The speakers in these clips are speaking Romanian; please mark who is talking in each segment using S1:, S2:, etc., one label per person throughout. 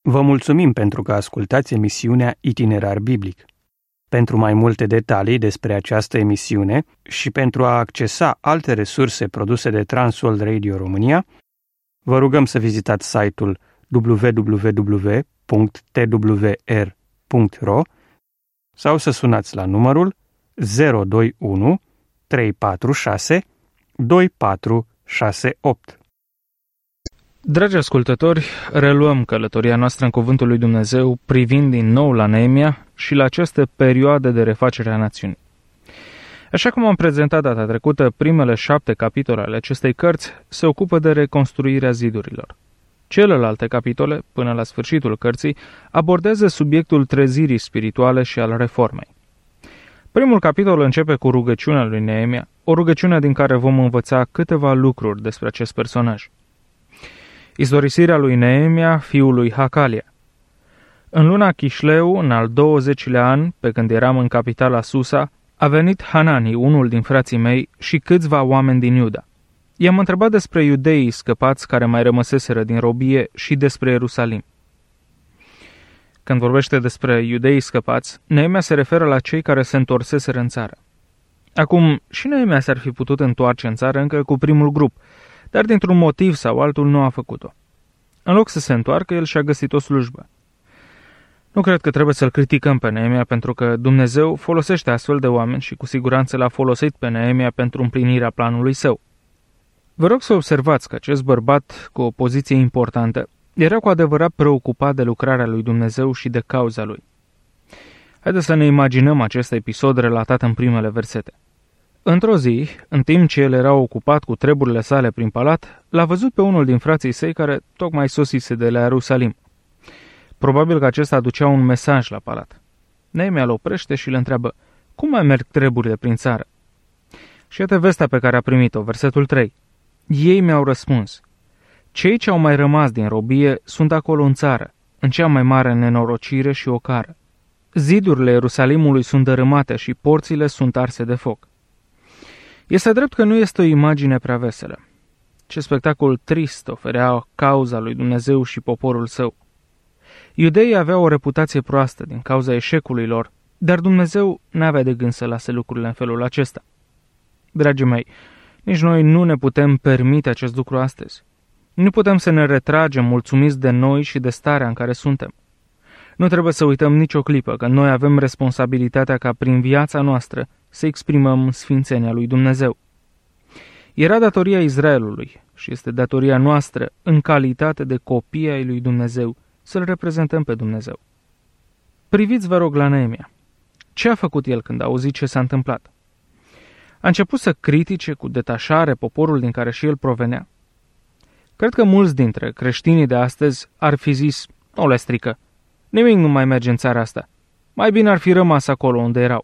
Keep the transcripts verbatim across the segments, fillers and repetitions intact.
S1: Vă mulțumim pentru că ascultați emisiunea Itinerar Biblic. Pentru mai multe detalii despre această emisiune și pentru a accesa alte resurse produse de Transworld Radio România, vă rugăm să vizitați site-ul w w w punct t w r punct r o sau să sunați la numărul zero doi unu trei patru șase doi patru șase opt.
S2: Dragi ascultători, reluăm călătoria noastră în Cuvântul lui Dumnezeu privind din nou la Neemia și la această perioadă de refacere a națiunii. Așa cum am prezentat data trecută, primele șapte capitole ale acestei cărți se ocupă de reconstruirea zidurilor. Celelalte capitole, până la sfârșitul cărții, abordează subiectul trezirii spirituale și al reformei. Primul capitol începe cu rugăciunea lui Neemia, o rugăciune din care vom învăța câteva lucruri despre acest personaj. Istorisirea lui Neemia, fiul lui Hakalia. În luna Chișleu, în al douăzecilea an, pe când eram în capitala Susa, a venit Hanani, unul din frații mei, și câțiva oameni din Iuda. I-am întrebat despre iudeii scăpați care mai rămăseseră din robie și despre Ierusalim. Când vorbește despre iudeii scăpați, Neemia se referă la cei care se întorseseră în țară. Acum, și Neemia s-ar fi putut întoarce în țară încă cu primul grup, dar dintr-un motiv sau altul nu a făcut-o. În loc să se întoarcă, el și-a găsit o slujbă. Nu cred că trebuie să-l criticăm pe Neemia, pentru că Dumnezeu folosește astfel de oameni și cu siguranță l-a folosit pe Neemia pentru împlinirea planului său. Vă rog să observați că acest bărbat cu o poziție importantă era cu adevărat preocupat de lucrarea lui Dumnezeu și de cauza lui. Haideți să ne imaginăm acest episod relatat în primele versete. Într-o zi, în timp ce el era ocupat cu treburile sale prin palat, l-a văzut pe unul din frații săi care tocmai sosise de la Ierusalim. Probabil că acesta aducea un mesaj la palat. Neemia îl oprește și îl întreabă: cum mai merg treburile prin țară? Și iată vestea pe care a primit-o, versetul trei. Ei mi-au răspuns: cei ce au mai rămas din robie sunt acolo în țară, în cea mai mare nenorocire și ocară. Zidurile Ierusalimului sunt dărâmate și porțile sunt arse de foc. Este drept că nu este o imagine prea veselă. Ce spectacol trist oferea cauza lui Dumnezeu și poporul său. Iudeii aveau o reputație proastă din cauza eșecului lor, dar Dumnezeu n-avea de gând să lase lucrurile în felul acesta. Dragii mei, nici noi nu ne putem permite acest lucru astăzi. Nu putem să ne retragem mulțumiți de noi și de starea în care suntem. Nu trebuie să uităm nicio clipă că noi avem responsabilitatea ca prin viața noastră să exprimăm sfințenia lui Dumnezeu. Era datoria Israelului și este datoria noastră, în calitate de copii ai lui Dumnezeu, să-L reprezentăm pe Dumnezeu. Priviți, vă rog, la Neemia. Ce a făcut el când a auzit ce s-a întâmplat? A început să critice cu detașare poporul din care și el provenea. Cred că mulți dintre creștinii de astăzi ar fi zis: nu le strică, nimic nu mai merge în țara asta, mai bine ar fi rămas acolo unde erau.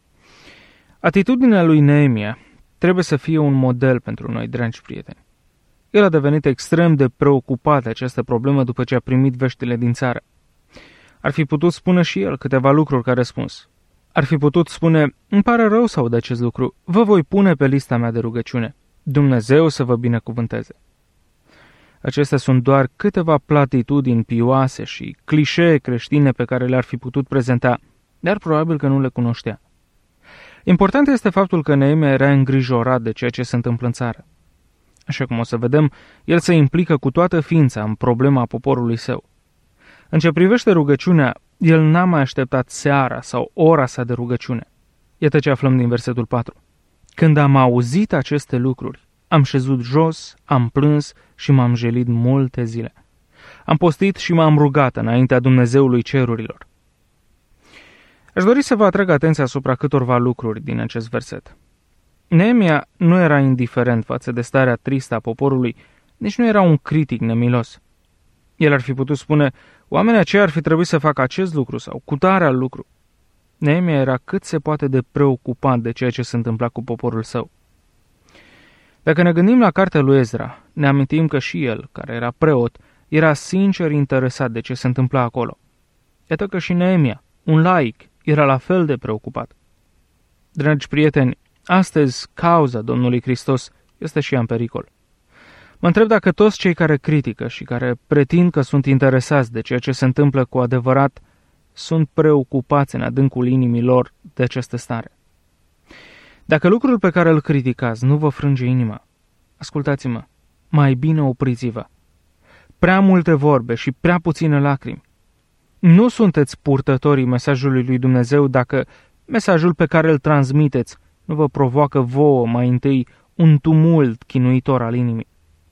S2: Atitudinea lui Neemia trebuie să fie un model pentru noi, dragi prieteni. El a devenit extrem de preocupat de această problemă după ce a primit veștile din țară. Ar fi putut spune și el câteva lucruri ca răspuns. Ar fi putut spune: îmi pare rău să aud acest lucru, vă voi pune pe lista mea de rugăciune. Dumnezeu să vă binecuvânteze. Acestea sunt doar câteva platitudini pioase și clișee creștine pe care le-ar fi putut prezenta, dar probabil că nu le cunoștea. Important este faptul că Neemia era îngrijorat de ceea ce se întâmplă în țară. Așa cum o să vedem, el se implică cu toată ființa în problema poporului său. În ce privește rugăciunea, el n-a mai așteptat seara sau ora sa de rugăciune. Iată ce aflăm din versetul patru. Când am auzit aceste lucruri, am șezut jos, am plâns și m-am jelit multe zile. Am postit și m-am rugat înaintea Dumnezeului cerurilor. Aș dori să vă atrag atenția asupra câtorva lucruri din acest verset. Neemia nu era indiferent față de starea tristă a poporului, nici nu era un critic nemilos. El ar fi putut spune: oamenii aceia ar fi trebuit să facă acest lucru sau cutare al lucru. Neemia era cât se poate de preocupat de ceea ce se întâmpla cu poporul său. Dacă ne gândim la cartea lui Ezra, ne amintim că și el, care era preot, era sincer interesat de ce se întâmpla acolo. Iată că și Neemia, un laic, era la fel de preocupat. Dragi prieteni, astăzi cauza Domnului Hristos este și ea în pericol. Mă întreb dacă toți cei care critică și care pretind că sunt interesați de ceea ce se întâmplă cu adevărat sunt preocupați în adâncul inimii lor de această stare. Dacă lucrul pe care îl criticați nu vă frânge inima, ascultați-mă, mai bine opriți-vă. Prea multe vorbe și prea puține lacrimi. Nu sunteți purtătorii mesajului lui Dumnezeu dacă mesajul pe care îl transmiteți nu vă provoacă vouă mai întâi un tumult chinuitor al inimii.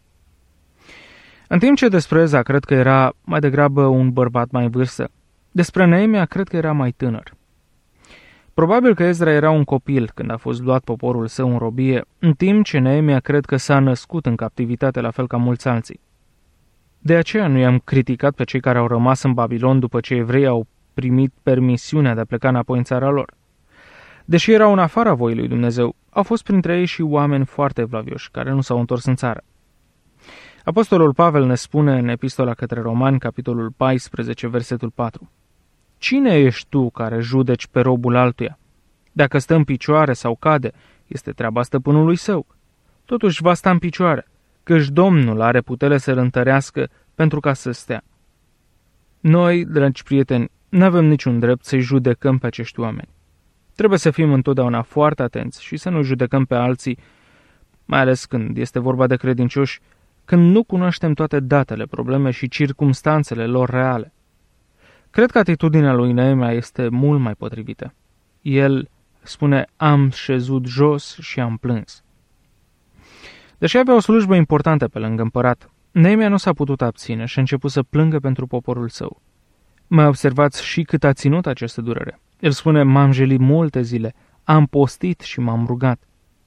S2: În timp ce despre Ezra cred că era mai degrabă un bărbat mai vârstă, despre Neemia cred că era mai tânăr. Probabil că Ezra era un copil când a fost luat poporul său în robie, în timp ce Neemia cred că s-a născut în captivitate la fel ca mulți alții. De aceea nu i-am criticat pe cei care au rămas în Babilon după ce evreii au primit permisiunea de a pleca înapoi în țara lor. Deși erau în afara voii lui Dumnezeu, au fost printre ei și oameni foarte evlavioși care nu s-au întors în țară. Apostolul Pavel ne spune în Epistola către Romani, capitolul paisprezece, versetul patru. Cine ești tu care judeci pe robul altuia? Dacă stă în picioare sau cade, este treaba stăpânului său. Totuși va sta în picioare, căci Domnul are putere să-l întărească pentru ca să stea. Noi, dragi prieteni, nu avem niciun drept să-i judecăm pe acești oameni. Trebuie să fim întotdeauna foarte atenți și să nu judecăm pe alții, mai ales când este vorba de credincioși, când nu cunoaștem toate datele, probleme și circumstanțele lor reale. Cred că atitudinea lui Neemia este mult mai potrivită. El spune, am șezut jos și am plâns. Deși avea o slujbă importantă pe lângă împărat, Neemia nu s-a putut abține și a început să plângă pentru poporul său. Mai observați și cât a ținut această durere. El spune, m-am jelit multe zile, am postit și m-am rugat.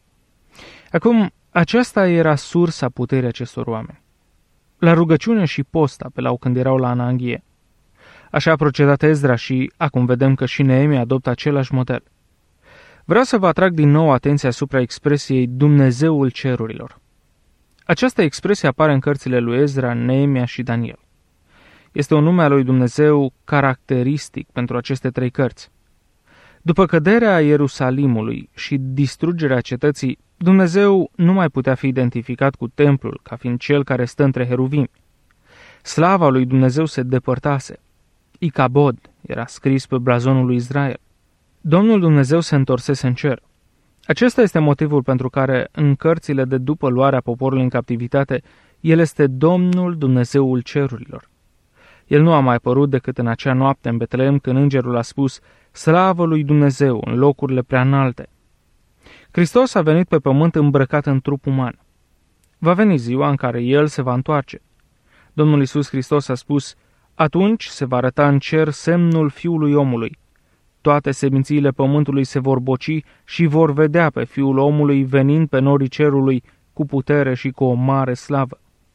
S2: Acum, aceasta era sursa puterii acestor oameni. La rugăciune și post apelau când erau la ananghie. Așa a procedat Ezra și acum vedem că și Neemia adoptă același model. Vreau să vă atrag din nou atenția asupra expresiei Dumnezeul cerurilor. Această expresie apare în cărțile lui Ezra, Neemia și Daniel. Este un nume al lui Dumnezeu caracteristic pentru aceste trei cărți. După căderea Ierusalimului și distrugerea cetății, Dumnezeu nu mai putea fi identificat cu templul ca fiind cel care stă între heruvimi. Slava lui Dumnezeu se depărtase. Icabod era scris pe blazonul lui Israel. Domnul Dumnezeu se întorsese în cer. Acesta este motivul pentru care, în cărțile de după luarea poporului în captivitate, El este Domnul Dumnezeul cerurilor. El nu a mai apărut decât în acea noapte în Betlehem când îngerul a spus, slavă lui Dumnezeu în locurile prea înalte. Hristos a venit pe pământ îmbrăcat în trup uman. Va veni ziua în care El se va întoarce. Domnul Iisus Hristos a spus, atunci se va arăta în cer semnul Fiului omului. Toate semințiile pământului se vor boci și vor vedea pe Fiul omului venind pe norii cerului cu putere și cu o mare slavă.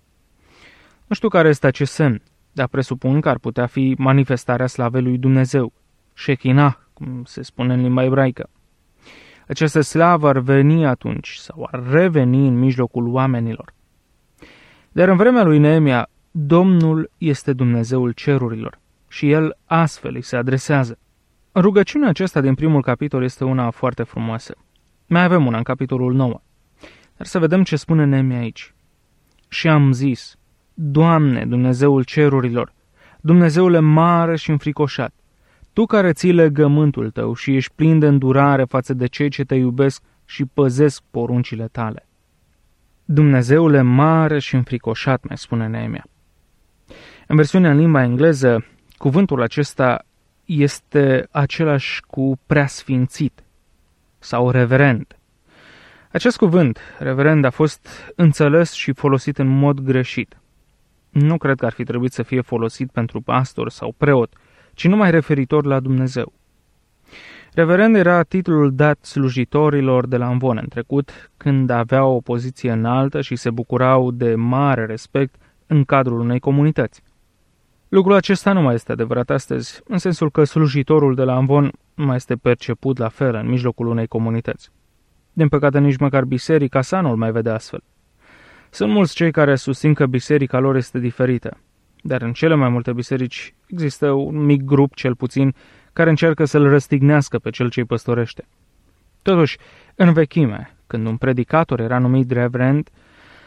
S2: Nu știu care este acest semn, dar presupun că ar putea fi manifestarea slavei lui Dumnezeu, Shekinah, cum se spune în limba ebraică. Această slavă ar veni atunci sau ar reveni în mijlocul oamenilor. Dar în vremea lui Neemia, Domnul este Dumnezeul cerurilor și El astfel îi se adresează. Rugăciunea aceasta din primul capitol este una foarte frumoasă. Mai avem una în capitolul nouă. Dar să vedem ce spune Neemia aici. Și am zis, Doamne, Dumnezeul cerurilor, Dumnezeule mare și înfricoșat, Tu care ții legământul Tău și ești plin de îndurare față de cei ce Te iubesc și păzesc poruncile Tale. Dumnezeule mare și înfricoșat, mai spune Neemia. În versiunea în limba engleză, cuvântul acesta este același cu preasfințit sau reverend. Acest cuvânt, reverend, a fost înțeles și folosit în mod greșit. Nu cred că ar fi trebuit să fie folosit pentru pastor sau preot, ci numai referitor la Dumnezeu. Reverend era titlul dat slujitorilor de la Amvon în trecut, când aveau o poziție înaltă și se bucurau de mare respect în cadrul unei comunități. Lucrul acesta nu mai este adevărat astăzi, în sensul că slujitorul de la Amvon nu mai este perceput la fel în mijlocul unei comunități. Din păcate, nici măcar biserica sa nu-l mai vede astfel. Sunt mulți cei care susțin că biserica lor este diferită, dar în cele mai multe biserici există un mic grup, cel puțin, care încearcă să-l răstignească pe cel ce îi păstorește. Totuși, în vechime, când un predicator era numit reverend,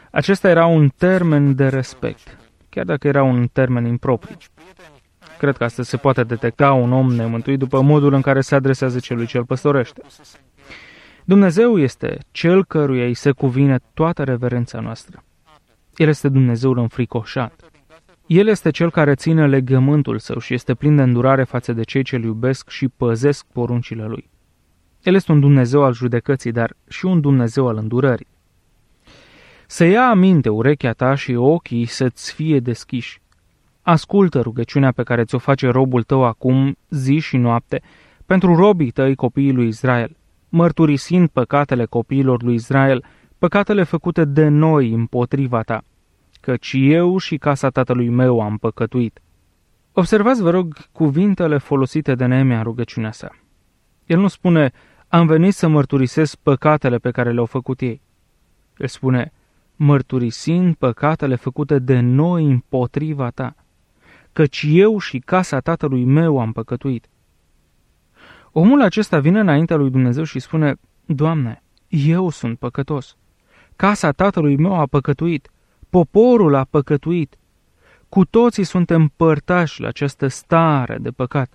S2: Acesta era un termen de respect, chiar dacă era un termen impropriu. Cred că astăzi se poate detecta un om nemântuit după modul în care se adresează celui ce îl păstorește. Dumnezeu este cel căruia îi se cuvine toată reverența noastră. El este Dumnezeul înfricoșat. El este cel care ține legământul său și este plin de îndurare față de cei ce îl iubesc și păzesc poruncile lui. El este un Dumnezeu al judecății, dar și un Dumnezeu al îndurării. Să ia aminte urechea ta și ochii să-ți fie deschiși. Ascultă rugăciunea pe care ți-o face robul tău acum, zi și noapte, pentru robii tăi, copiii lui Israel, mărturisind păcatele copiilor lui Israel, păcatele făcute de noi împotriva ta, căci eu și casa tatălui meu am păcătuit. Observați, vă rog, cuvintele folosite de Neemia în rugăciunea sa. El nu spune, am venit să mărturisesc păcatele pe care le-au făcut ei. El spune, mărturisind păcatele făcute de noi împotriva ta, căci eu și casa tatălui meu am păcătuit. Omul acesta vine înaintea lui Dumnezeu și spune, Doamne, eu sunt păcătos. Casa tatălui meu a păcătuit. Poporul a păcătuit. Cu toții suntem părtași la această stare de păcat.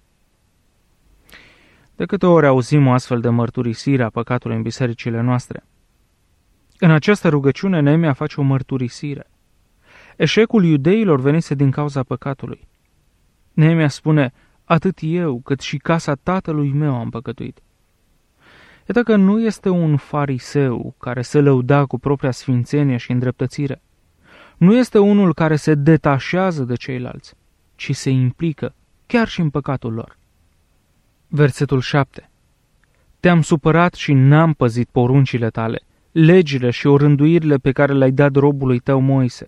S2: De câte ori auzim o astfel de mărturisire a păcatului în bisericile noastre? În această rugăciune Neemia face o mărturisire. Eșecul iudeilor venise din cauza păcatului. Neemia spune, atât eu cât și casa tatălui meu am păcătuit. Iată că nu este un fariseu care se lăuda cu propria sfințenie și îndreptățire. Nu este unul care se detașează de ceilalți, ci se implică chiar și în păcatul lor. Versetul șapte. Te-am supărat și n-am păzit poruncile tale, legile și orânduirile pe care le-ai dat robului tău Moise.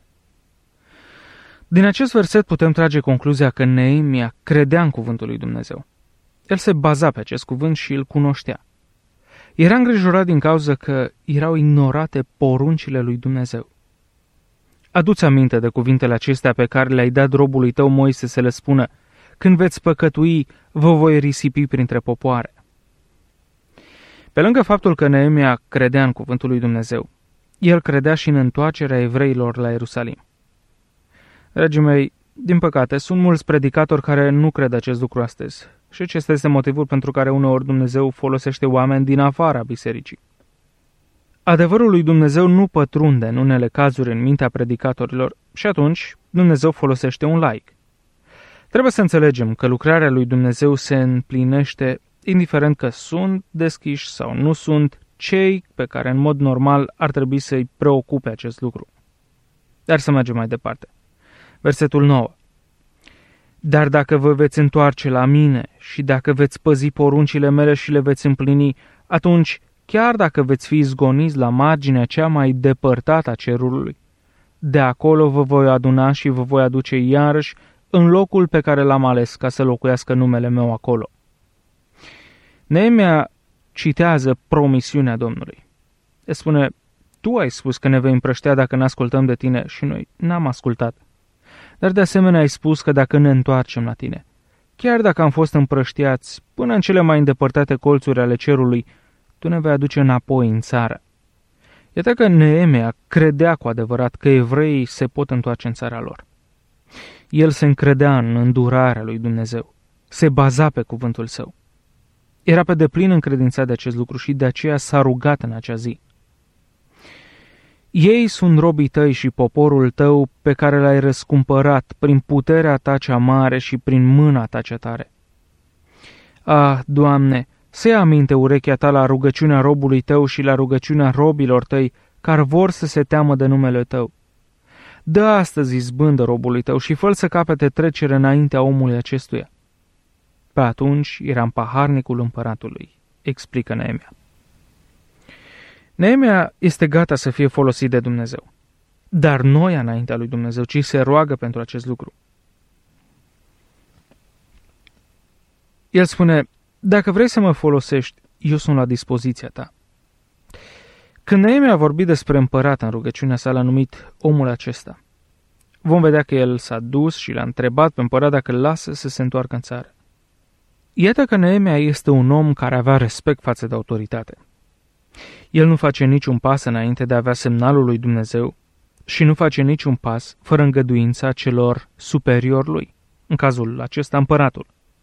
S2: Din acest verset putem trage concluzia că Neemia credea în cuvântul lui Dumnezeu. El se baza pe acest cuvânt și îl cunoștea. Era îngrijorat din cauza că erau ignorate poruncile lui Dumnezeu. Adu-ți aminte de cuvintele acestea pe care le-ai dat robului tău Moise să le spună, când veți păcătui, vă voi risipi printre popoare. Pe lângă faptul că Neemia credea în cuvântul lui Dumnezeu, el credea și în întoarcerea evreilor la Ierusalim. Dragii mei, din păcate, sunt mulți predicatori care nu cred acest lucru astăzi și acesta este motivul pentru care uneori Dumnezeu folosește oameni din afara bisericii. Adevărul lui Dumnezeu nu pătrunde în unele cazuri în mintea predicatorilor și atunci Dumnezeu folosește un laic. Trebuie să înțelegem că lucrarea lui Dumnezeu se împlinește indiferent că sunt deschiși sau nu sunt cei pe care în mod normal ar trebui să-i preocupe acest lucru. Dar să mergem mai departe. Versetul nouă. Dar dacă vă veți întoarce la mine și dacă veți păzi poruncile mele și le veți împlini, atunci, chiar dacă veți fi izgoniți la marginea cea mai depărtată a cerului, de acolo vă voi aduna și vă voi aduce iarăși în locul pe care l-am ales ca să locuiască numele meu acolo. Neemia citează promisiunea Domnului. El spune, tu ai spus că ne vei împrăștea dacă ne ascultăm de tine și noi n-am ascultat. Dar de asemenea ai spus că dacă ne întoarcem la tine, chiar dacă am fost împrăștiați până în cele mai îndepărtate colțuri ale cerului, tu ne vei aduce înapoi în țară. Iată că Neemia credea cu adevărat că evreii se pot întoarce în țara lor. El se încredea în îndurarea lui Dumnezeu, se baza pe cuvântul său. Era pe deplin încredințat de acest lucru și de aceea s-a rugat în acea zi. Ei sunt robii tăi și poporul tău pe care l-ai răscumpărat prin puterea ta cea mare și prin mâna ta cea tare. Ah, Doamne, să ia aminte urechea ta la rugăciunea robului tău și la rugăciunea robilor tăi care vor să se teamă de numele tău. Dă astăzi izbândă robului tău și fă-l să capete trecere înaintea omului acestuia. Pe atunci eram paharnicul împăratului, explică Neemia. Neemia este gata să fie folosit de Dumnezeu, dar nu ia înaintea lui Dumnezeu, ci se roagă pentru acest lucru. El spune, dacă vrei să mă folosești, eu sunt la dispoziția ta. Când Neemia a vorbit despre împărat în rugăciunea sa, l-a numit omul acesta. Vom vedea că el s-a dus și l-a întrebat pe împărat dacă îl lasă să se întoarcă în țară. Iată că Neemia este un om care avea respect față de autoritate. El nu face niciun pas înainte de a avea semnalul lui Dumnezeu, și nu face niciun pas fără îngăduința celor superior lui, în cazul acesta împăratul.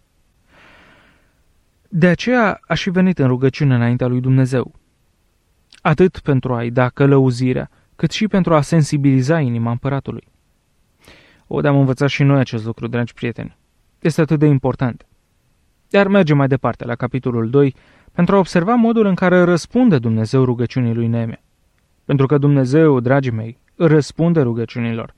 S2: De aceea a și venit în rugăciune înaintea lui Dumnezeu, atât pentru a-i da călăuzirea, cât și pentru a sensibiliza inima împăratului. O, de-am învățat și noi acest lucru, dragi prieteni. Este atât de important. Iar mergem mai departe la capitolul doi pentru a observa modul în care răspunde Dumnezeu rugăciunii lui Neemia. Pentru că Dumnezeu, dragii mei, răspunde rugăciunilor.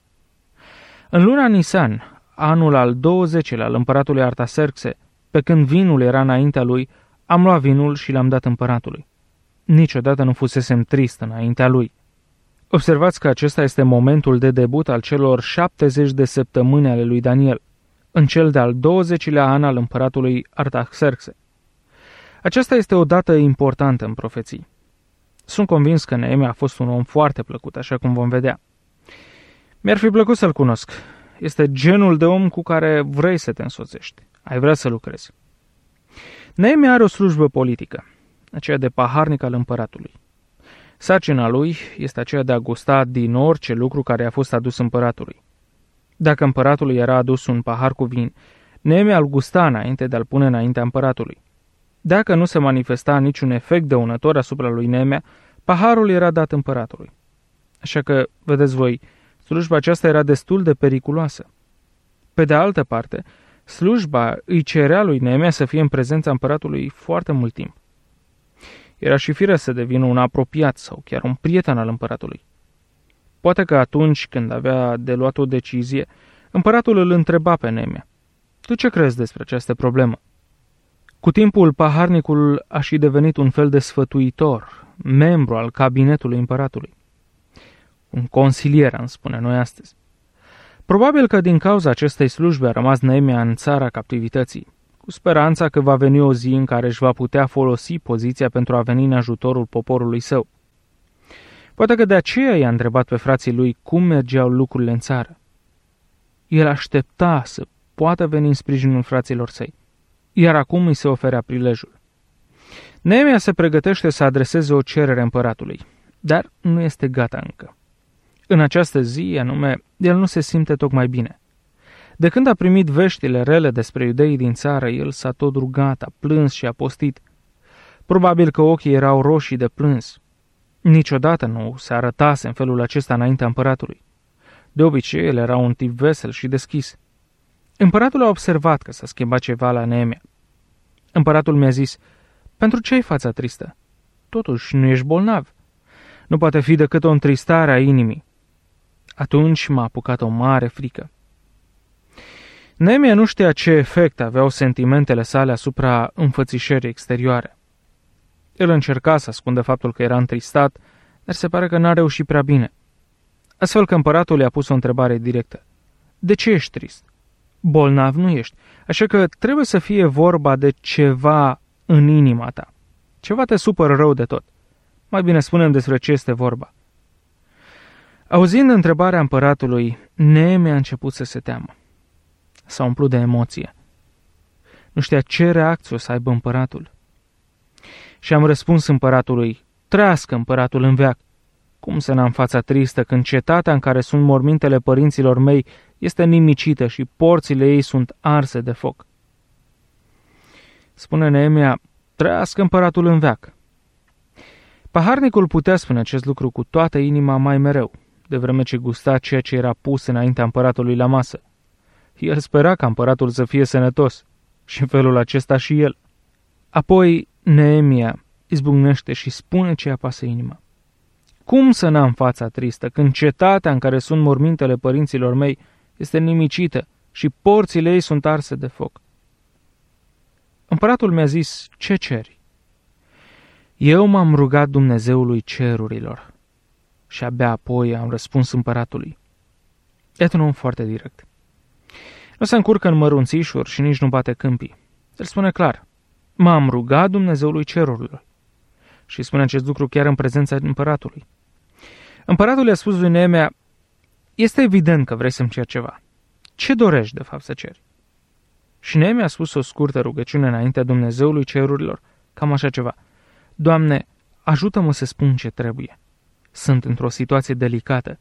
S2: În luna Nisan, anul al douăzecilea al împăratului Artaxerxe, pe când vinul era înaintea lui, am luat vinul și l-am dat împăratului. Niciodată nu fusesem trist înaintea lui. Observați că acesta este momentul de debut al celor șaptezeci de săptămâni ale lui Daniel, în cel de-al douăzecilea an al împăratului Artaxerxe. Aceasta este o dată importantă în profeții. Sunt convins că Neemia a fost un om foarte plăcut, așa cum vom vedea. Mi-ar fi plăcut să-l cunosc. Este genul de om cu care vrei să te însoțești. Ai vrea să lucrezi. Neemia are o slujbă politică, aceea de paharnic al împăratului. Sarcina lui este aceea de a gusta din orice lucru care a fost adus împăratului. Dacă împăratului era adus un pahar cu vin, Neemia îl gusta înainte de a-l pune înaintea împăratului. Dacă nu se manifesta niciun efect dăunător asupra lui Neemia, paharul era dat împăratului. Așa că, vedeți voi, slujba aceasta era destul de periculoasă. Pe de altă parte, slujba îi cerea lui Neemia să fie în prezența împăratului foarte mult timp. Era și firesc să devină un apropiat sau chiar un prieten al împăratului. Poate că atunci când avea de luat o decizie, împăratul îl întreba pe Neemia: tu ce crezi despre această problemă? Cu timpul, paharnicul a și devenit un fel de sfătuitor, membru al cabinetului împăratului. Un consilier, am spune noi astăzi. Probabil că din cauza acestei slujbe a rămas Neemia în țara captivității, cu speranța că va veni o zi în care își va putea folosi poziția pentru a veni în ajutorul poporului său. Poate că de aceea i-a întrebat pe frații lui cum mergeau lucrurile în țară. El aștepta să poată veni în sprijinul fraților săi, iar acum îi se oferea prilejul. Neemia se pregătește să adreseze o cerere împăratului, dar nu este gata încă. În această zi, anume, el nu se simte tocmai bine. De când a primit veștile rele despre iudeii din țară, el s-a tot rugat, a plâns și a postit. Probabil că ochii erau roșii de plâns. Niciodată nu se arătase în felul acesta înaintea împăratului. De obicei, el era un tip vesel și deschis. Împăratul a observat că s-a schimbat ceva la Neemia. Împăratul mi-a zis: pentru ce ai fața tristă? Totuși, nu ești bolnav. Nu poate fi decât o întristare a inimii. Atunci m-a apucat o mare frică. Neemia nu știa ce efect aveau sentimentele sale asupra înfățișării exterioare. El încerca să ascundă faptul că era întristat, dar se pare că n-a reușit prea bine. Astfel că împăratul i-a pus o întrebare directă: de ce ești trist? Bolnav nu ești, așa că trebuie să fie vorba de ceva în inima ta. Ceva te supără rău de tot. Mai bine spune-mi despre ce este vorba. Auzind întrebarea împăratului, Neemia a început să se teamă. S-a umplut de emoție. Nu știa ce reacție o să aibă împăratul. Și am răspuns împăratului: trăiască împăratul în veac. Cum să n-am fața tristă când cetatea în care sunt mormintele părinților mei este nimicită și porțile ei sunt arse de foc? Spune Neemia: trăiască împăratul în veac. Paharnicul putea spune acest lucru cu toată inima mai mereu, de vreme ce gusta ceea ce era pus înaintea împăratului la masă. El spera ca împăratul să fie sănătos și în felul acesta și el. Apoi Neemia izbucnește și spune ce apasă inima. Cum să n-am fața tristă când cetatea în care sunt mormintele părinților mei este nimicită și porțile ei sunt arse de foc? Împăratul mi-a zis: ce ceri? Eu m-am rugat Dumnezeului cerurilor și abia apoi am răspuns împăratului. Iată un om foarte direct. Nu se încurcă în mărunțișuri și nici nu bate câmpii. El spune clar: m-am rugat Dumnezeului cerurilor. Și spune acest lucru chiar în prezența împăratului. Împăratul i-a spus lui Neemia: este evident că vrei să-mi ceri ceva. Ce dorești de fapt să ceri? Și Neemia a spus o scurtă rugăciune înaintea Dumnezeului cerurilor, cam așa ceva: Doamne, ajută-mă să spun ce trebuie. Sunt într-o situație delicată.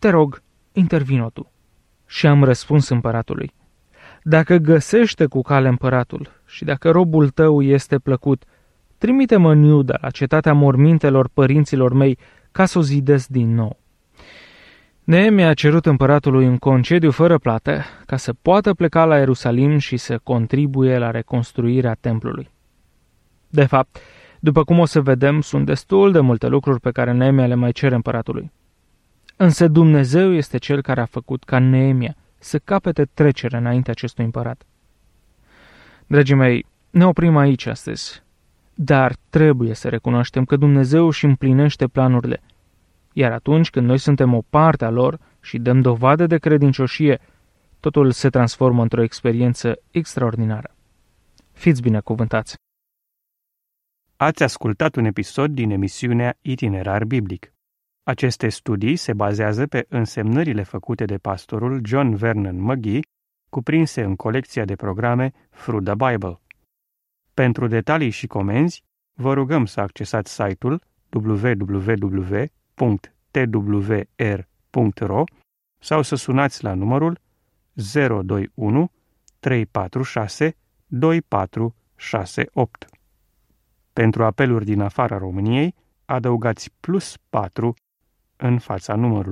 S2: Te rog, intervino tu. Și am răspuns împăratului: Dacă găsește cu cale împăratul și dacă robul tău este plăcut, trimite-mă în Iuda, la cetatea mormintelor părinților mei, ca să o zidesc din nou. Neemia a cerut împăratului un concediu fără plată ca să poată pleca la Ierusalim și să contribuie la reconstruirea templului. De fapt, după cum o să vedem, sunt destul de multe lucruri pe care Neemia le mai cere împăratului. Însă Dumnezeu este cel care a făcut ca Neemia să capete trecere înainte acestui împărat. Dragii mei, ne oprim aici astăzi, dar trebuie să recunoaștem că Dumnezeu își împlinește planurile, iar atunci când noi suntem o parte a lor și dăm dovadă de credincioșie, totul se transformă într-o experiență extraordinară. Fiți binecuvântați!
S1: Ați ascultat un episod din emisiunea Itinerar Biblic. Aceste studii se bazează pe însemnările făcute de pastorul John Vernon McGee, cuprinse în colecția de programe Through the Bible. Pentru detalii și comenzi, vă rugăm să accesați site-ul w w w punct t w r punct r o sau să sunați la numărul zero doi unu trei patru șase doi patru șase opt. Pentru apeluri din afara României, adăugați plus patru în fața numărului.